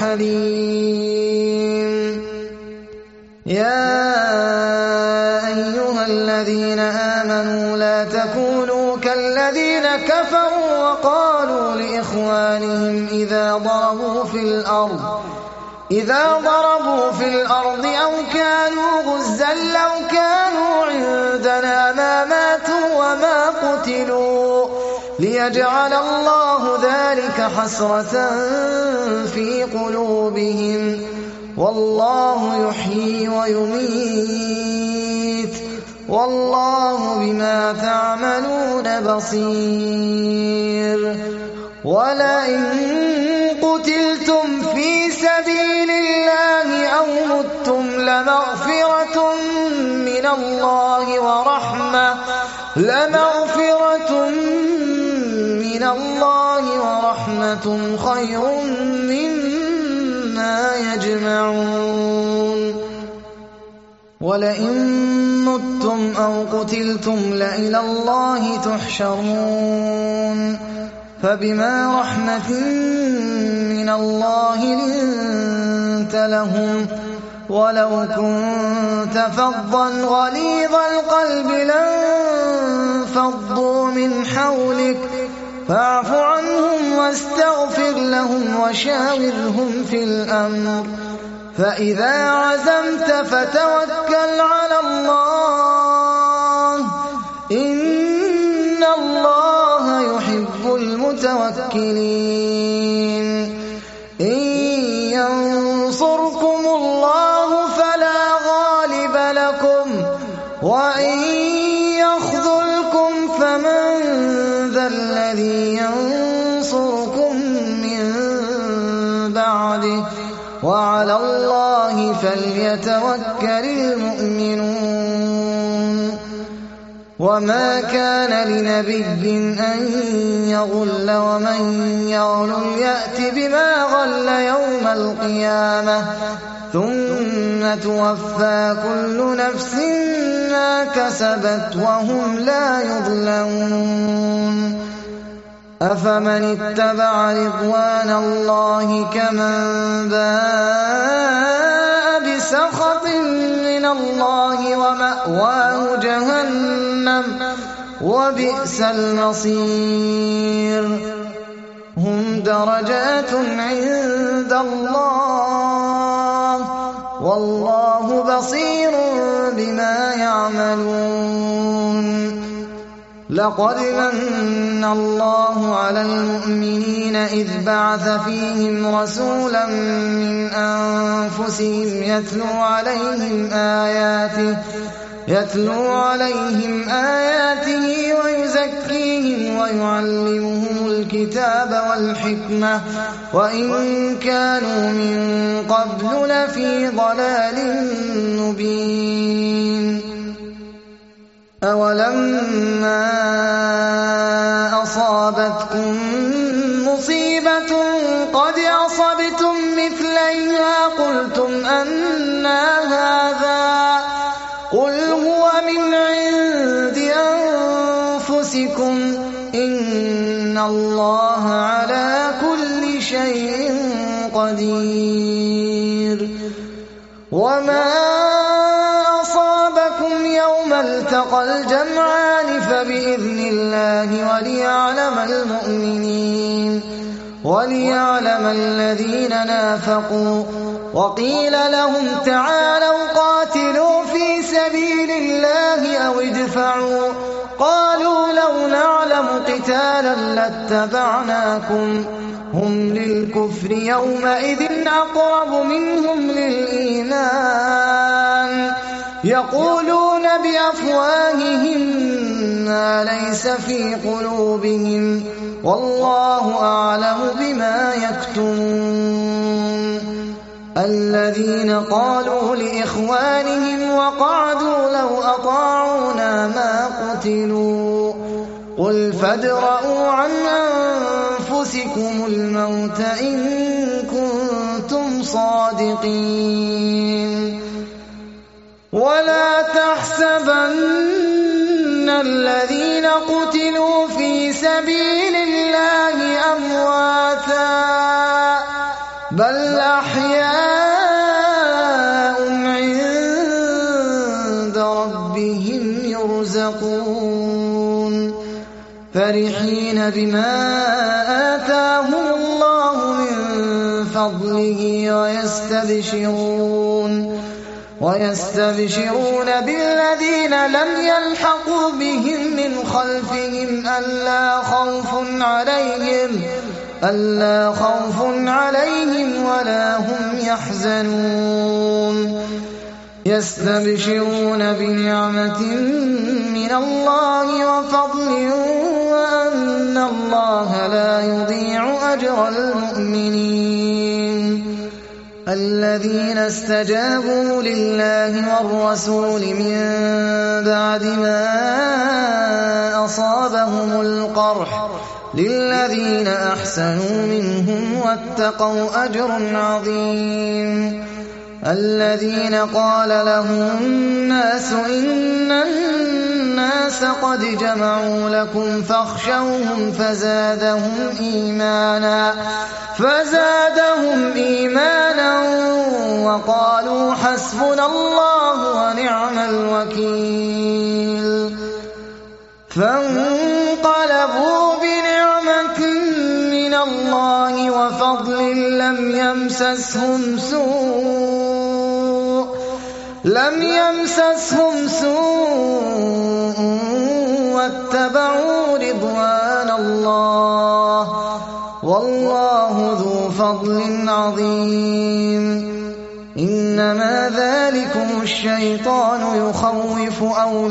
حليم. يا أيها الذين آمنوا لا تكونوا كالذين كفروا وقالوا لإخوانهم إذا ضربوا في الأرض إذا ضربوا في الأرض أو كانوا غزا لو كانوا عندنا ما ماتوا وما قتلوا ليجعل الله ذلك حسرة في قلوبهم والله يحيي ويميت والله بما تعملون بصير ولئن قتلتم في سبيل الله أو متم لمغفرة من الله ورحمة لمغفرة من الله ورحمة خير مما يجمعون ولئن متم أو قتلتم لإلى الله تحشرون فبما رحمة من الله لنت لهم ولو كنت فظا غليظ القلب لانفضوا من حولك فاعف عنهم واستغفر لهم وشاورهم في الأمر فإذا عزمت فتوكل على الله إن الله يحب المتوكلين إن ينصركم الله فلا غالب لكم وإن يخذلكم فمن ذا الذي ينصركم من بعده وعلى الله فليتوكل المؤمنون وما كان لنبي أن يغل ومن يغل يأت بما غل يوم القيامة ثم توفى كل نفس ما كسبت وهم لا يظلمون أفمن اتبع رضوان الله كمن باء بسخط من الله ومأواه جهنم وبئس المصير هم درجات عند الله والله بصير بما يعملون لقد من الله على المؤمنين إذ بعث فيهم رسولا من أنفسهم يتلو عليهم آياته يتلو عليهم آياته ويزكيهم ويعلمهم الكتاب والحكمة وإن كانوا من قبل لفي ضلال مبين أولما أصابتكم مصيبة قد أصبتم مثليها قلتم أنى هذا قل هو من عند أنفسكم إن الله على كل شيء قدير وما أصابكم يوم التقى الجمعان فبإذن الله وليعلم المؤمنين وليعلم الذين نافقوا وقيل لهم تعالوا قاتلوا في سبيل الله أو ادفعوا قالوا لو نعلم قتالا لاتبعناكم هم للكفر يومئذ أقرب منهم للإيمان يقولون بأفواههم ما ليس في قلوبهم والله أعلم بما يكتمون الذين قالوا لإخوانهم وقعدوا لو أطاعونا ما قتلوا قل فادرءوا عن أنفسكم الموت إن كنتم صادقين ولا تحسبن الذين قتلوا في سبيل الله أمواتا بل أحياء عند ربهم يرزقون فرحين بما آتاهم الله من فضله ويستبشرون ويستبشرون بالذين لم يلحقوا بهم من خلفهم ألا خوف عليهم ألا خوف عليهم ولا هم يحزنون يستبشرون بنعمة من الله وفضل وأن الله لا يضيع أجر المؤمنين الذين استجابوا لله والرسول من بعد ما أصابهم القرح للذين أحسنوا منهم واتقوا أجر عظيم الذين قال لهم الناس إن الناس قد جمعوا لكم فاخشوهم فزادهم إيمانا فزادهم إيمانا وقالوا حسبنا الله ونعم الوكيل فانقلبوا بنعمة من الله وفضل لم يمسسهم سوء لم يمسسهم سوء واتبعوا رضوان الله والله ذو فضل عظيم إنما ذلكم الشيطان يخوف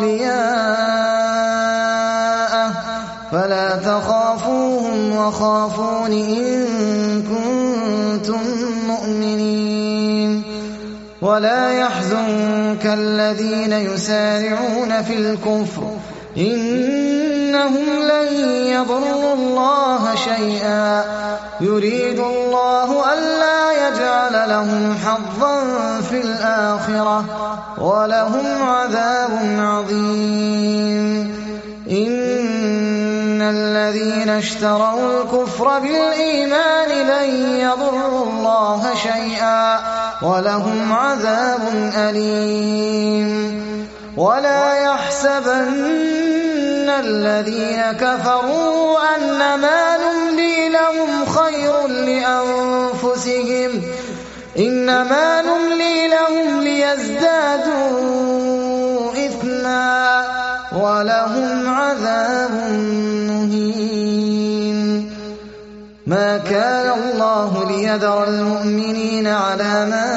أولياءه فلا تخافوهم وخافون إن كنتم مؤمنين ولا يحزنك الذين يسارعون في الكفر إنهم لن يضروا الله شيئا يريد الله ألا يجعل لهم حظا في الآخرة ولهم عذاب عظيم إن الذين اشتروا الكفر بالإيمان لن يضروا الله شيئا ولهم عذاب أليم ولا يحسبن الذين كفروا أنما نملي لهم خير لأنفسهم إنما نملي لهم ليزدادوا إثما ولهم عذاب مهين ما كان الله ليذر المؤمنين على ما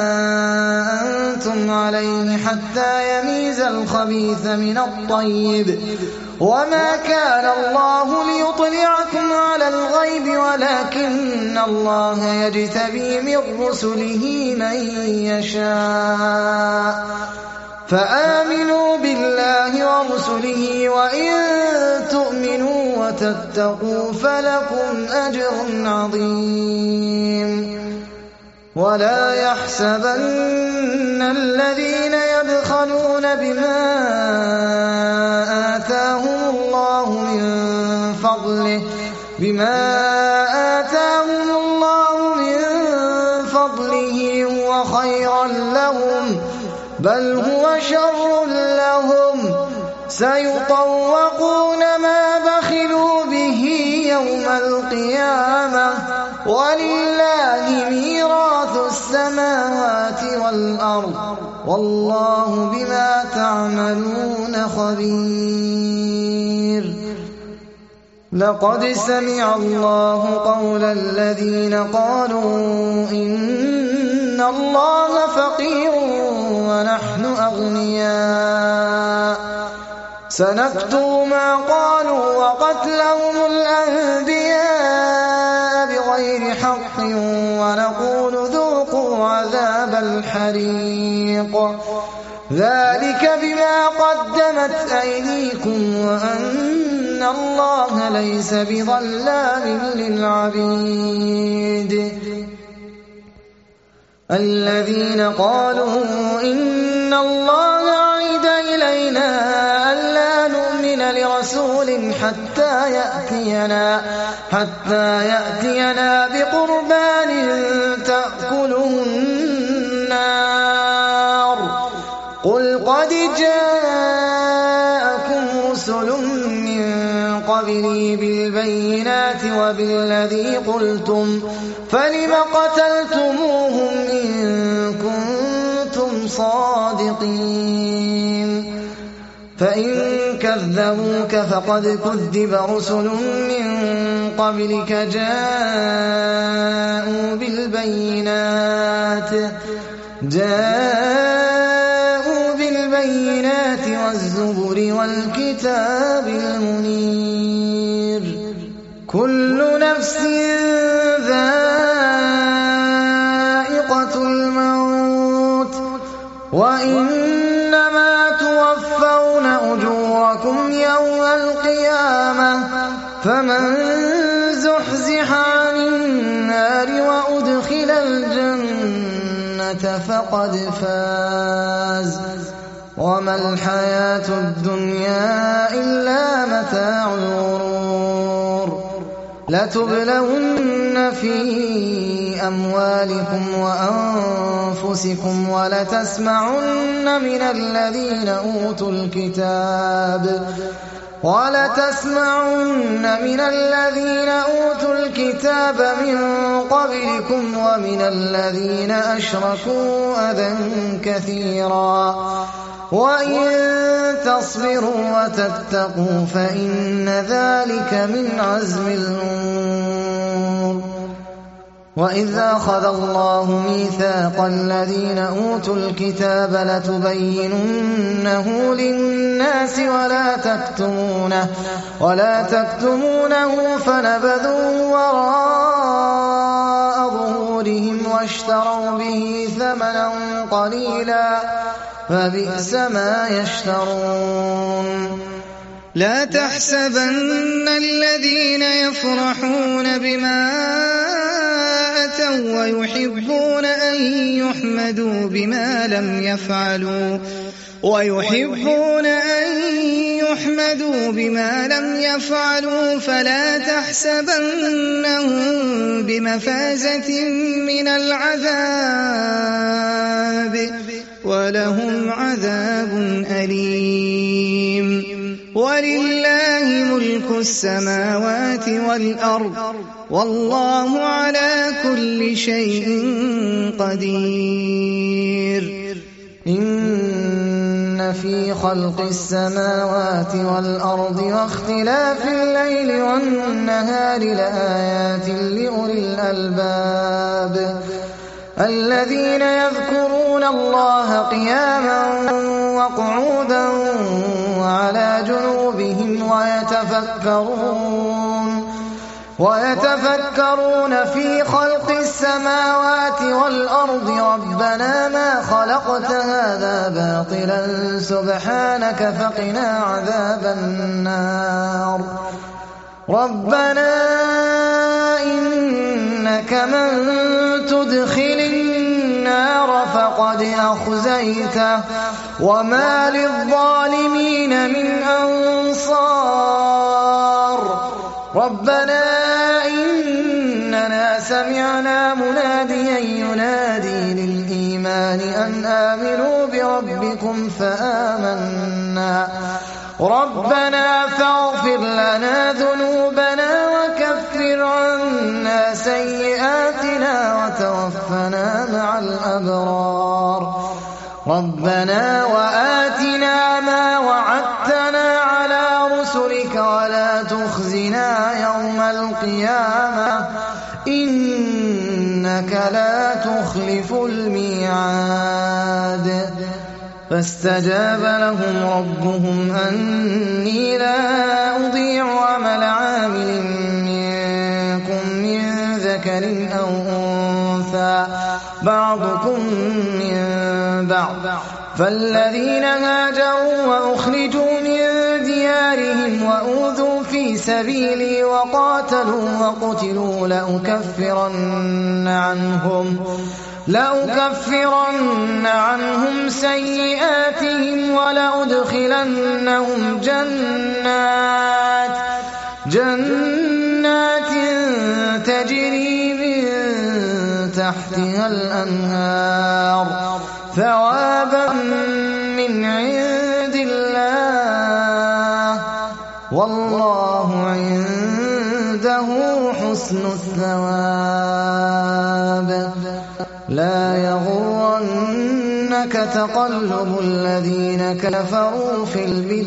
أنتم عليه حتى يميز الخبيث من الطيب وما كان الله ليطلعكم على الغيب ولكن الله يجتبي من رسله من يشاء فآمنوا بالله ورسله وإن تؤمنوا وتتقوا فلكم أجر عظيم ولا يحسبن الذين يبخلون بما آتاهم الله من فضله بما آتاهم الله من فضله هو خيرا لهم بل هو شر لهم سيطوقون ما بخلوا به يوم القيامة ولله ميراث السماوات والأرض والله بما تعملون خبير لقد سمع الله قول الذين قالوا إن الله فقير ونحن أغنياء سنكتب ما قالوا وقتلهم الأنبياء بغير حق ونقول ذوقوا عذاب الحريق ذلك بما قدمت أيديكم وأن الله ليس بظلام للعبيد الذين قالوا إن الله عهد إلينا ألا نؤمن لرسول حتى يأتينا حتى يأتينا بقربان تأكله النار قل قد جاءكم رسل من قبلي بالبينات بالبينات وبالذي قلتم فلم قتلتموهم إن كنتم صادقين فإن كذبوك فقد كذب رسل من قبلك جاءوا بالبينات جاءوا بالبينات والزبر والكتاب المنير كل نفس ذائقة الموت وإنما توفون أجوركم يوم القيامة فمن زحزح عن النار وأدخل الجنة فقد فاز وما الحياة الدنيا إلا متاع الغرور لتبلون في أموالكم وأنفسكم ولتسمعن من الذين أوتوا الكتاب ولتسمعن من الذين أوتوا الكتاب من قبلكم ومن الذين أشركوا أذى كثيرا وإن تصبروا وتتقوا فإن ذلك من عزم الأمور وإذ أخذ الله ميثاق الذين أوتوا الكتاب لتبيننه للناس ولا تكتمونه ولا تكتمونه فنبذوه وراء ظهورهم واشتروا به ثمنا قليلا فبئس ما يشترون لا تحسبن الذين يفرحون بما أتوا ويحبون أن يحمدوا بما لم يفعلوا ويحبون أن يحمدوا بما لم يفعلوا فلا تحسبنهم بمفازة من العذاب ولهم عذاب أليم ولله ملك السماوات والأرض والله على كل شيء قدير إن في خلق السماوات والأرض واختلاف الليل والنهار لآيات لأولي الألباب الذين يذكرون الله قياما وقعودا وعلى جنوبهم ويتفكرون ويتفكرون في خلق السماوات والأرض ربنا ما خلقت هذا باطلا سبحانك فقنا عذاب النار ربنا إنك من تدخل النار فقد أخزيته وما للظالمين من أنصار ربنا إننا سمعنا مناديا ينادي للإيمان أن آمنوا بربكم فآمنا ربنا فاغفر لنا ذنوبنا وكفر عنا سيئاتنا وتوفنا مع الأبرار ربنا وآتنا ما وعدتنا على رسلك ولا تخزنا يوم القيامة إنك لا تخلف الميعاد فاستجاب لهم ربهم أني لا أضيع عمل عامل منكم من ذكر أو أنثى بعضكم من بعض فالذين هاجروا وأخرجوا من ديارهم وأوذوا في سبيلي وقاتلوا وقتلوا لأكفرن عنهم لأكفرن عنهم سيئاتهم ولأدخلنهم جنات جنات تجري من تحتها الأنهار ثوابا من عند الله والله عند عنده حسن الثواب لا يغرنك تقلب الذين كفروا في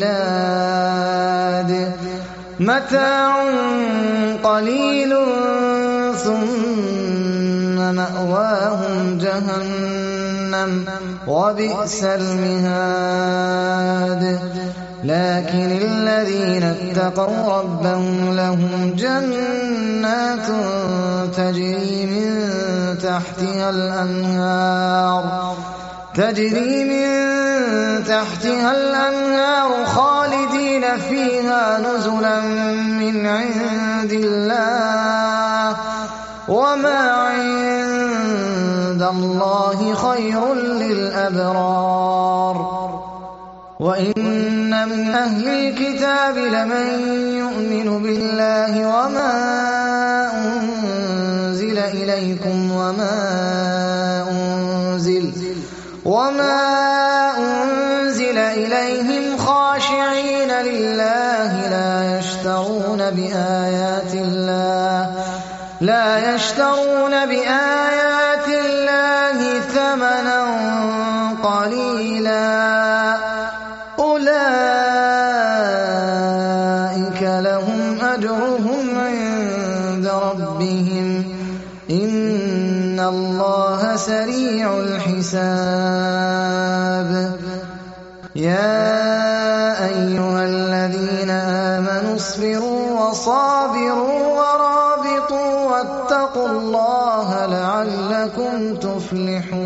البلاد متاع قليل ثم مأواهم جهنم وبئس المهاد لكن الذين اتقوا ربهم لهم جنات تجري من تحتها الأنهار تجري من تحتها الأنهار خالدين فيها نزلا من عند الله وما عند الله خير للأبرار وإن من أهل الكتاب لمن يؤمن بالله وما أنزل إليكم وما أنزل وما أنزل إليهم خاشعين لله لا يشترون بآيات الله لا يشترون بآيات الله ثمنا قليلا أولئك لهم أجرهم عند ربهم إن الله سريع الحساب يا أيها الذين آمنوا اصبروا وصابروا ورابطوا واتقوا الله لعلكم تفلحون